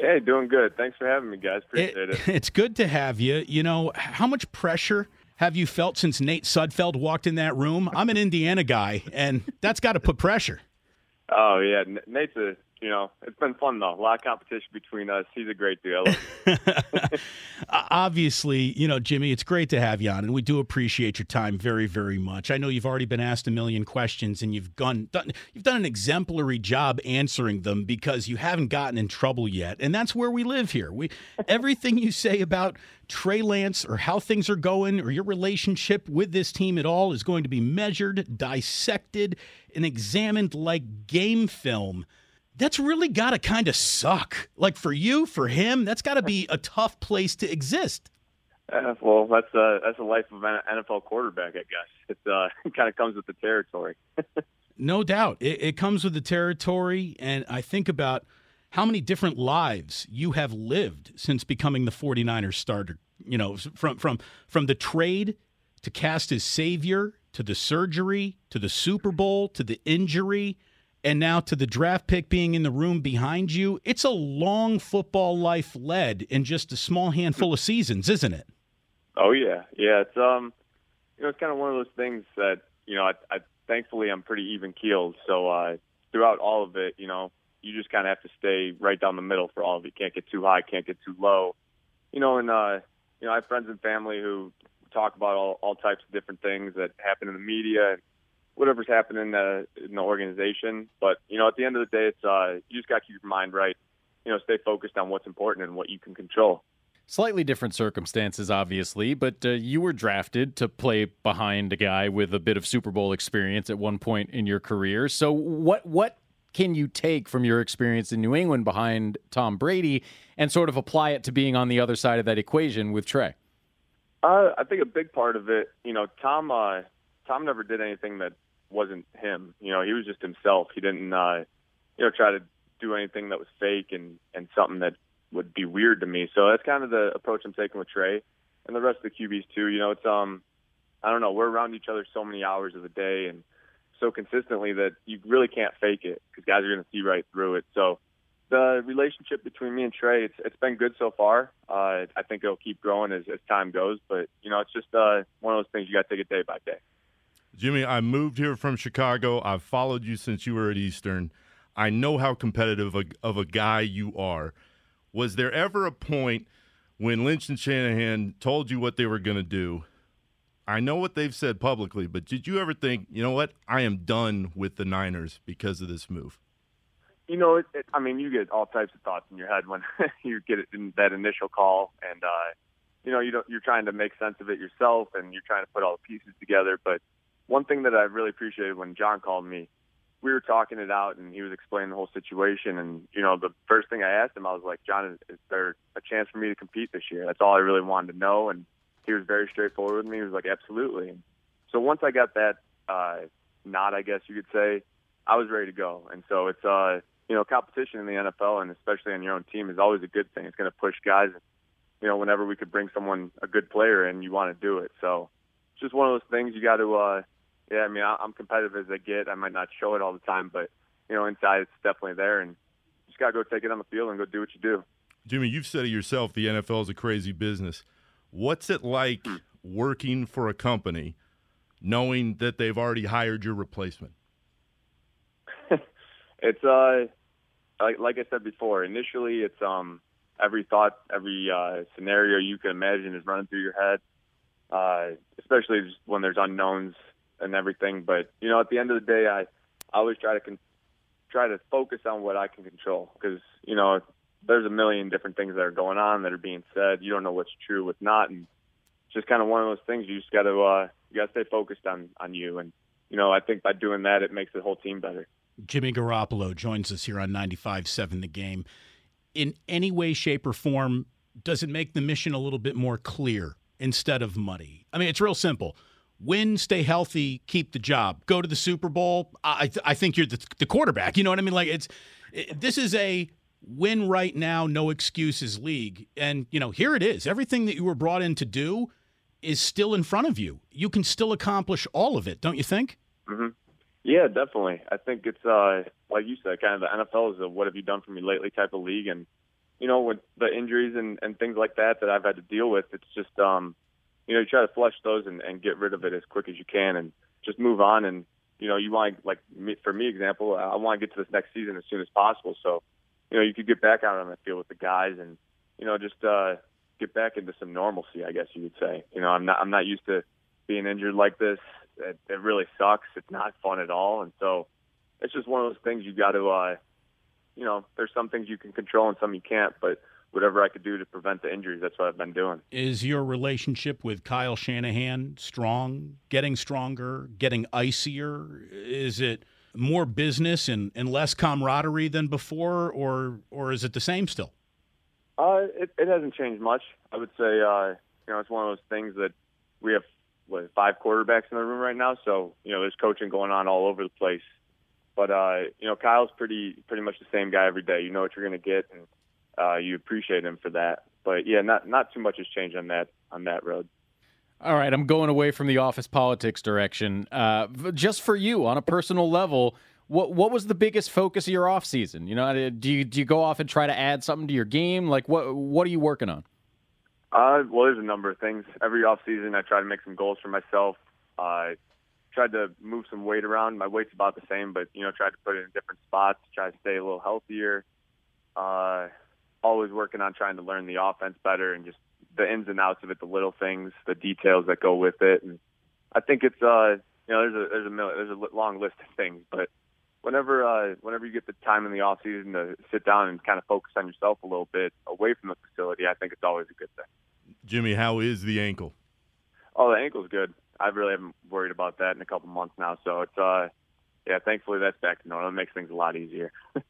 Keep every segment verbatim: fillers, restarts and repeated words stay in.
Hey, doing good. Thanks for having me, guys. Appreciate it. it. It's good to have you. You know, how much pressure have you felt since Nate Sudfeld walked in that room? I'm an Indiana guy, and that's got to put pressure. Oh, yeah. N- Nate's a, you know, it's been fun, though. A lot of competition between us. He's a great dude. I love him. Obviously, you know, Jimmy, it's great to have you on, and we do appreciate your time very, very much. I know you've already been asked a million questions, and you've gone, done, you've done an exemplary job answering them because you haven't gotten in trouble yet, and that's where we live here. We everything you say about Trey Lance or how things are going or your relationship with this team at all is going to be measured, dissected, and examined like game film. That's really got to kind of suck. Like for you, for him, that's got to be a tough place to exist. Uh, well, that's uh, that's the life of an N F L quarterback, I guess. It uh, kind of comes with the territory. No doubt. It, it comes with the territory, and I think about how many different lives you have lived since becoming the 49ers starter. You know, from from from the trade to cast as savior, to the surgery, to the Super Bowl, to the injury, and now to the draft pick being in the room behind you. It's a long football life led in just a small handful of seasons, isn't it? Oh, yeah. Yeah, it's um, you know, it's kind of one of those things that, you know, I, I thankfully I'm pretty even-keeled. So uh, throughout all of it, you know, you just kind of have to stay right down the middle for all of it. You can't get too high, can't get too low. You know, and, uh, you know, I have friends and family who talk about all, all types of different things that happen in the media and whatever's happening in the, in the organization. But, you know, at the end of the day, it's uh, you just got to keep your mind right. You know, stay focused on what's important and what you can control. Slightly different circumstances, obviously, but uh, you were drafted to play behind a guy with a bit of Super Bowl experience at one point in your career. So what what can you take from your experience in New England behind Tom Brady and sort of apply it to being on the other side of that equation with Trey? Uh, I think a big part of it, you know, Tom uh, Tom never did anything that wasn't him. You know, he was just himself. He didn't, uh, you know, try to do anything that was fake and, and something that would be weird to me. So that's kind of the approach I'm taking with Trey and the rest of the Q Bs too. You know, it's, um, I don't know, we're around each other so many hours of the day and so consistently that you really can't fake it because guys are going to see right through it. So the relationship between me and Trey, it's it's been good so far. Uh, I think it'll keep growing as, as time goes, but you know, it's just uh, one of those things you got to take it day by day. Jimmy, I moved here from Chicago. I've followed you since you were at Eastern. I know how competitive a, of a guy you are. Was there ever a point when Lynch and Shanahan told you what they were going to do? I know what they've said publicly, but did you ever think, you know what, I am done with the Niners because of this move? You know, it, it, I mean, you get all types of thoughts in your head when you get it in that initial call, and uh, you know, you don't, you're trying to make sense of it yourself, and you're trying to put all the pieces together. But one thing that I really appreciated when John called me, we were talking it out, and he was explaining the whole situation. And you know, the first thing I asked him, I was like, "John, is, is there a chance for me to compete this year?" That's all I really wanted to know. And he was very straightforward with me. He was like, "Absolutely." And so once I got that uh, nod, I guess you could say, I was ready to go. And so it's uh. You know, competition in the N F L and especially on your own team is always a good thing. It's going to push guys. You know, whenever we could bring someone, a good player in, you want to do it. So it's just one of those things you got to, uh, yeah, I mean, I'm competitive as I get. I might not show it all the time, but, you know, inside it's definitely there. And you just got to go take it on the field and go do what you do. Jimmy, you've said it yourself, the N F L is a crazy business. What's it like hmm. working for a company knowing that they've already hired your replacement? It's uh, like like I said before. Initially, it's um, every thought, every uh, scenario you can imagine is running through your head. Uh, especially just when there's unknowns and everything. But you know, at the end of the day, I, I always try to con- try to focus on what I can control because you know there's a million different things that are going on that are being said. You don't know what's true, what's not, and it's just kind of one of those things. You just got to uh, you got to stay focused on on you, and you know, I think by doing that, it makes the whole team better. Jimmy Garoppolo joins us here on ninety-five point seven The Game. In any way, shape, or form, does it make the mission a little bit more clear instead of muddy? I mean, it's real simple. Win, stay healthy, keep the job. Go to the Super Bowl. I th- I think you're the, the quarterback. You know what I mean? Like it's it, this is a win right now, no excuses league. And, you know, here it is. Everything that you were brought in to do is still in front of you. You can still accomplish all of it, don't you think? Mm-hmm. Yeah, definitely. I think it's, uh, like you said, kind of the N F L is a what have you done for me lately type of league. And, you know, with the injuries and, and things like that that I've had to deal with, it's just, um, you know, you try to flush those and, and get rid of it as quick as you can and just move on. And, you know, you want, like, me, for me, example, I want to get to this next season as soon as possible. So, you know, you could get back out on the field with the guys and, you know, just uh, get back into some normalcy, I guess you would say. You know, I'm not I'm not used to being injured like this. It, it really sucks. It's not fun at all. And so it's just one of those things you got to, uh, you know, there's some things you can control and some you can't, but whatever I could do to prevent the injuries, that's what I've been doing. Is your relationship with Kyle Shanahan strong, getting stronger, getting icier? Is it more business and, and less camaraderie than before, or or is it the same still? Uh, it, it hasn't changed much. I would say, uh, you know, it's one of those things that we have, what, five quarterbacks in the room right now, so, you know, there's coaching going on all over the place. But, uh, you know, Kyle's pretty pretty much the same guy every day. You know what you're going to get, and Uh, you appreciate him for that. But, yeah, not not too much has changed on that on that road. All right, I'm going away from the office politics direction. Uh, just for you, on a personal level, what what was the biggest focus of your off season? You know, do you do you go off and try to add something to your game? Like, what what are you working on? Uh, well, there's a number of things. Every off season, I try to make some goals for myself. I uh, tried to move some weight around. My weight's about the same, but, you know, tried to put it in different spots, try to stay a little healthier. Uh always working on trying to learn the offense better and just the ins and outs of it, the little things, the details that go with it. And I think it's, uh, you know, there's a, there's a, there's a long list of things, but whenever, uh, whenever you get the time in the off season to sit down and kind of focus on yourself a little bit away from the facility, I think it's always a good thing. Jimmy, how is the ankle? Oh, the ankle's good. I really haven't worried about that in a couple months now. So it's, uh, yeah, thankfully that's back to normal. It makes things a lot easier.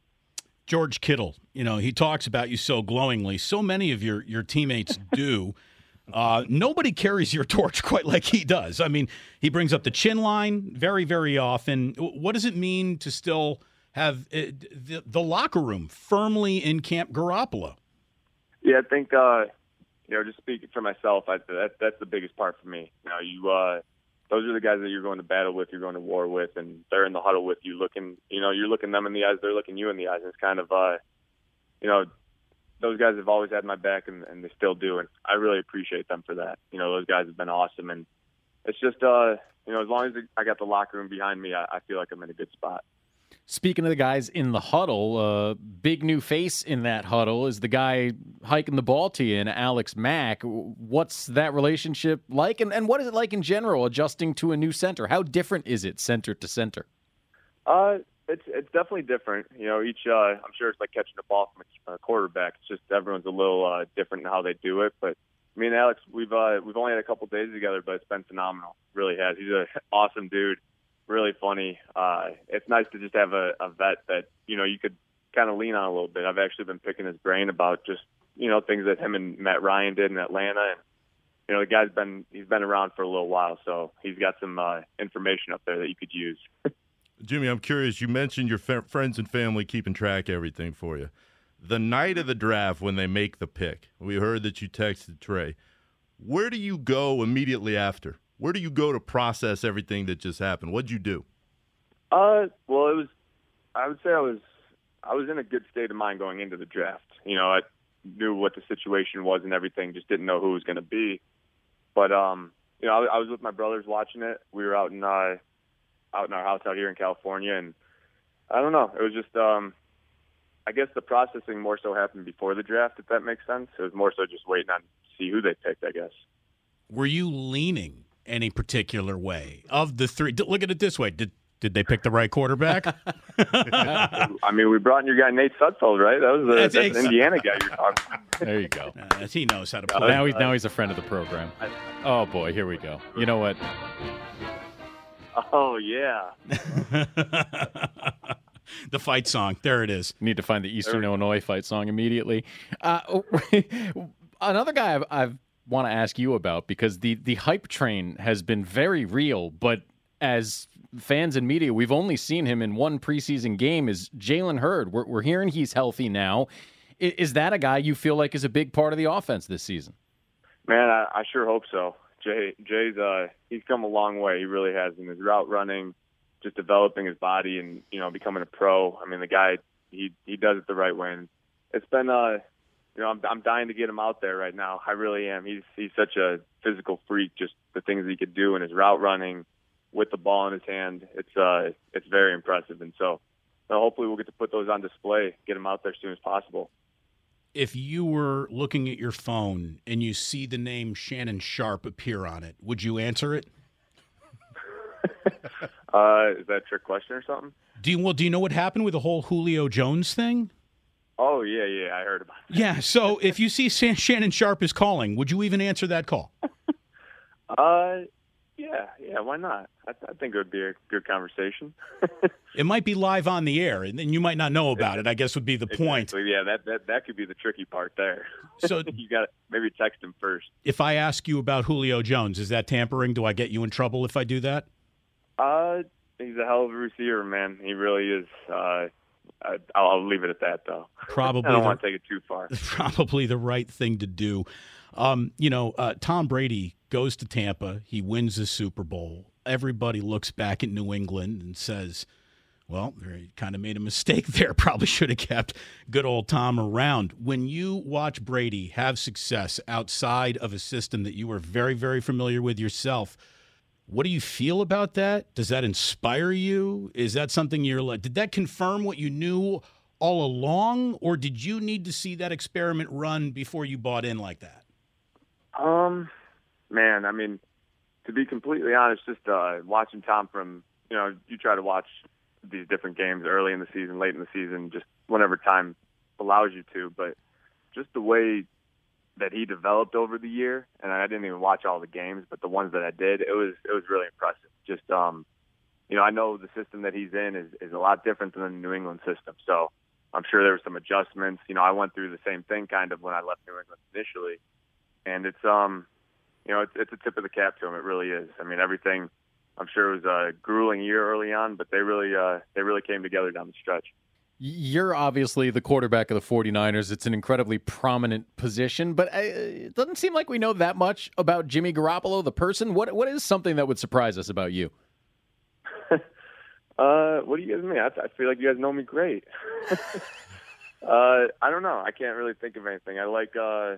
George Kittle, you know, he talks about you so glowingly. So many of your, your teammates do. Uh, nobody carries your torch quite like he does. I mean, he brings up the chin line very, very often. What does it mean to still have uh, the, the locker room firmly in Camp Garoppolo? Yeah, I think, uh, you know, just speaking for myself, I, that, that's the biggest part for me. You know, you, uh, those are the guys that you're going to battle with, you're going to war with, and they're in the huddle with you looking, you know, you're looking them in the eyes, they're looking you in the eyes. And it's kind of, uh, you know, those guys have always had my back, and, and they still do. And I really appreciate them for that. You know, those guys have been awesome. And it's just, uh, you know, as long as I got the locker room behind me, I, I feel like I'm in a good spot. Speaking of the guys in the huddle, uh, big new face in that huddle is the guy hiking the ball to you, and Alex Mack. What's that relationship like, and, and what is it like in general, adjusting to a new center? How different is it center to center? Uh, it's it's definitely different. You know, each uh, I'm sure it's like catching a ball from a quarterback. It's just everyone's a little uh, different in how they do it. But me and Alex, we've uh, we've only had a couple days together, but it's been phenomenal. Really has. He's an awesome dude. Really funny. Uh, it's nice to just have a, a vet that, you know, you could kind of lean on a little bit. I've actually been picking his brain about just, you know, things that him and Matt Ryan did in Atlanta. And, you know, the guy's been, he's been around for a little while, so he's got some uh, information up there that you could use. Jimmy, I'm curious. You mentioned your f- friends and family keeping track of everything for you. The night of the draft when they make the pick, we heard that you texted Trey. Where do you go immediately after? Where do you go to process everything that just happened? What'd you do? Uh, well, it was, I would say I was, I was in a good state of mind going into the draft. You know, I knew what the situation was and everything, just didn't know who it was going to be. But, um, you know, I, I was with my brothers watching it. We were out in, uh, out in our house out here in California. And I don't know, it was just, um, I guess the processing more so happened before the draft, if that makes sense. It was more so just waiting on to see who they picked, I guess. Were you leaning any particular way of the three? Look at it this way. Did did they pick the right quarterback? I mean, we brought in your guy, Nate Sudfeld, right? That was the that's that's an Indiana guy you're talking about. There you go. Uh, he knows how to play. Now he's, now he's a friend of the program. Oh, boy, here we go. You know what? Oh, yeah. The fight song. There it is. Need to find the Eastern Illinois fight song immediately. Uh, another guy I've, I've want to ask you about, because the, the hype train has been very real, but as fans and media, we've only seen him in one preseason game, is Jalen Hurd. We're, we're hearing he's healthy now. Is, is that a guy you feel like is a big part of the offense this season? Man, I, I sure hope so. Jay, Jay's uh, he's come a long way. He really has in his route running, just developing his body and, you know, becoming a pro. I mean, the guy, he he does it the right way. And it's been, uh, you know, I'm, I'm dying to get him out there right now. I really am. He's he's such a physical freak. Just the things he could do in his route running with the ball in his hand, it's uh, it's very impressive. And so, so hopefully we'll get to put those on display, get him out there as soon as possible. If you were looking at your phone and you see the name Shannon Sharpe appear on it, would you answer it? uh, is that a trick question or something? Do you well? Do you know what happened with the whole Julio Jones thing? Oh yeah, yeah, I heard about it. Yeah. So if you see San- Shannon Sharpe is calling, would you even answer that call? uh, yeah, yeah. Why not? I, I think it would be a good conversation. It might be live on the air, and then you might not know about it. I guess would be the exactly. point. Yeah, that, that that could be the tricky part there. So you got to maybe text him first. If I ask you about Julio Jones, is that tampering? Do I get you in trouble if I do that? Uh, he's a hell of a receiver, man. He really is. Uh, I, I'll leave it at that, though. Probably I don't the, want to take it too far. Probably the right thing to do. Um, you know, uh, Tom Brady goes to Tampa. He wins the Super Bowl. Everybody looks back at New England and says, well, they kind of made a mistake there. Probably should have kept good old Tom around. When you watch Brady have success outside of a system that you were very, very familiar with yourself, what do you feel about that? Does that inspire you? Is that something you're like, did that confirm what you knew all along, or did you need to see that experiment run before you bought in like that? Um, man, I mean, to be completely honest, just uh, watching Tom from, you know, you try to watch these different games early in the season, late in the season, just whenever time allows you to, but just the way that he developed over the year, and I didn't even watch all the games, but the ones that I did, it was it was really impressive. Just um, you know, I know the system that he's in is, is a lot different than the New England system, so I'm sure there were some adjustments. You know, I went through the same thing kind of when I left New England initially, and it's um, you know, it's it's a tip of the cap to him. It really is. I mean, everything. I'm sure it was a grueling year early on, but they really uh, they really came together down the stretch. You're obviously the quarterback of the 49ers. It's an incredibly prominent position, but it doesn't seem like we know that much about Jimmy Garoppolo, the person. What What is something that would surprise us about you? uh, what do you guys mean? I, I feel like you guys know me great. uh, I don't know. I can't really think of anything. I like. Uh,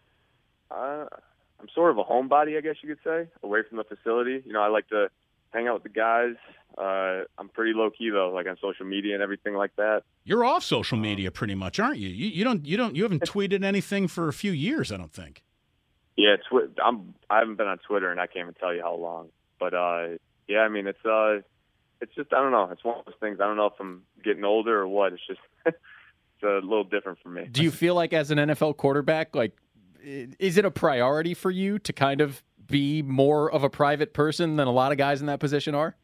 uh, I'm sort of a homebody, I guess you could say, away from the facility. You know, I like to hang out with the guys. Uh, I'm pretty low key though, like on social media and everything like that. You're off social media pretty much, aren't you? You, you don't, you don't, you haven't tweeted anything for a few years, I don't think. Yeah, twi- I'm. I haven't been on Twitter, and I can't even tell you how long. But uh, yeah, I mean, it's uh, it's just I don't know. It's one of those things. I don't know if I'm getting older or what. It's just it's a little different for me. Do you feel like as an N F L quarterback, like, is it a priority for you to kind of be more of a private person than a lot of guys in that position are?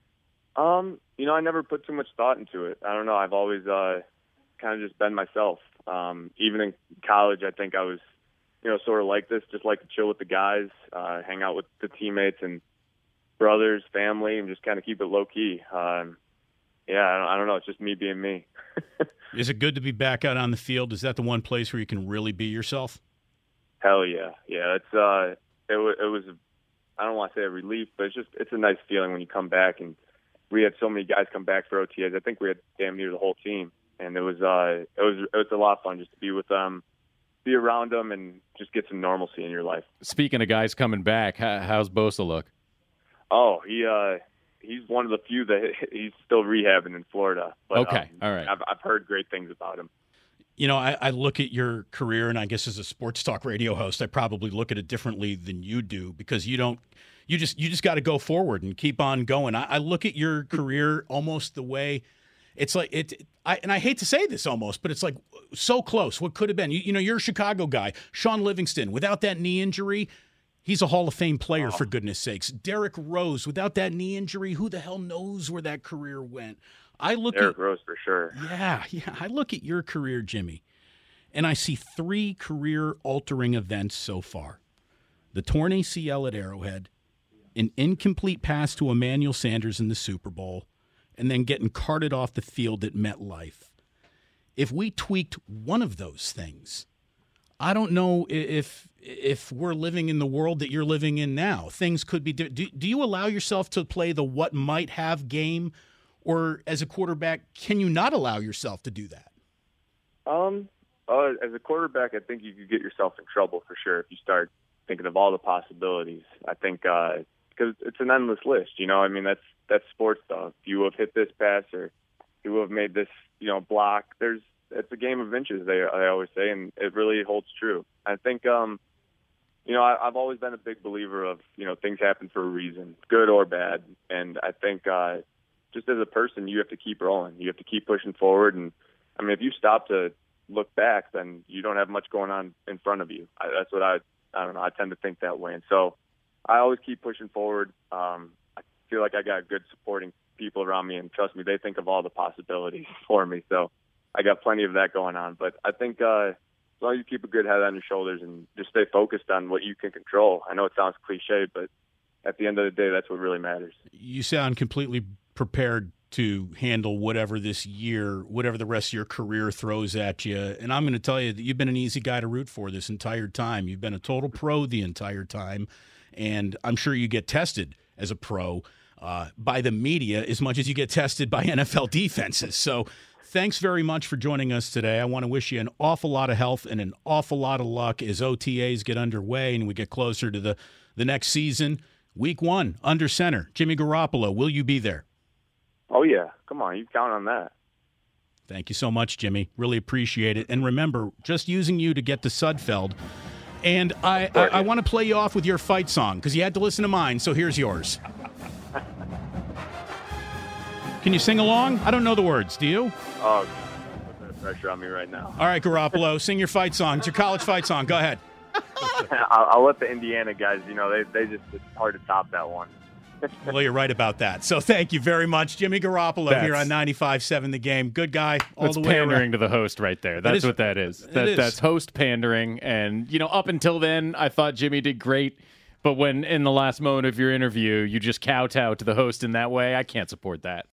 Um, you know, I never put too much thought into it. I don't know. I've always uh, kind of just been myself. Um, even in college, I think I was, you know, sort of like this, just like to chill with the guys, uh, hang out with the teammates and brothers, family, and just kind of keep it low key. Um, yeah, I don't, I don't know. It's just me being me. Is it good to be back out on the field? Is that the one place where you can really be yourself? Hell yeah, yeah. It's uh, it was it was, I don't want to say a relief, but it's just it's a nice feeling when you come back. And we had so many guys come back for O T As. I think we had damn near the whole team, and it was uh, it was it was a lot of fun just to be with them, be around them, and just get some normalcy in your life. Speaking of guys coming back, how, how's Bosa look? Oh, he uh, he's one of the few that he's still rehabbing in Florida. But, okay, um, all right. I've I've heard great things about him. You know, I, I look at your career, and I guess as a sports talk radio host, I probably look at it differently than you do because you don't. You just you just got to go forward and keep on going. I, I look at your career almost the way it's like it. I and I hate to say this almost, but it's like so close. What could have been? You, you know, you're a Chicago guy, Sean Livingston. Without that knee injury, he's a Hall of Fame player, oh. for goodness sakes. Derrick Rose, without that knee injury, who the hell knows where that career went? I look Derrick at Rose for sure. Yeah, yeah. I look at your career, Jimmy, and I see three career-altering events so far: the torn A C L at Arrowhead, an incomplete pass to Emmanuel Sanders in the Super Bowl, and then getting carted off the field at MetLife. If we tweaked one of those things, I don't know if if we're living in the world that you're living in now. Things could be do, do you allow yourself to play the what might have game, or as a quarterback, can you not allow yourself to do that? Um, Uh, as a quarterback, I think you could get yourself in trouble for sure if you start thinking of all the possibilities. I think uh, because it's an endless list. You know, I mean that's that's sports stuff. You have hit this pass, or you have made this, you know, block. There's it's a game of inches. They I always say, and it really holds true. I think, um, you know, I, I've always been a big believer of, you know, things happen for a reason, good or bad. And I think uh, just as a person, you have to keep rolling. You have to keep pushing forward. And I mean, if you stop to look back, then you don't have much going on in front of you. I, that's what I I don't know. I tend to think that way, and so I always keep pushing forward. Um, I feel like I got good supporting people around me, and trust me, they think of all the possibilities for me. So I got plenty of that going on. But I think uh, as long as you keep a good head on your shoulders and just stay focused on what you can control. I know it sounds cliche, but at the end of the day, that's what really matters. You sound completely prepared to handle whatever this year, whatever the rest of your career throws at you. And I'm going to tell you that you've been an easy guy to root for this entire time. You've been a total pro the entire time. And I'm sure you get tested as a pro uh, by the media as much as you get tested by N F L defenses. So thanks very much for joining us today. I want to wish you an awful lot of health and an awful lot of luck as O T As get underway and we get closer to the, the next season. Week one, under center, Jimmy Garoppolo, will you be there? Oh, yeah. Come on. You count on that. Thank you so much, Jimmy. Really appreciate it. And remember, just using you to get to Sudfeld. And I, I, I want to play you off with your fight song because you had to listen to mine, so here's yours. Can you sing along? I don't know the words. Do you? Oh, put that pressure on me right now. All right, Garoppolo, sing your fight song. It's your college fight song. Go ahead. I'll, I'll let the Indiana guys, you know, they, they just, it's hard to top that one. Well, you're right about that. So thank you very much, Jimmy Garoppolo, That's, here on ninety-five point seven The Game. Good guy all that's the way pandering around. to the host right there. That's is, what that is. That, is. That's host pandering. And, you know, up until then, I thought Jimmy did great. But when in the last moment of your interview, you just kowtow to the host in that way, I can't support that.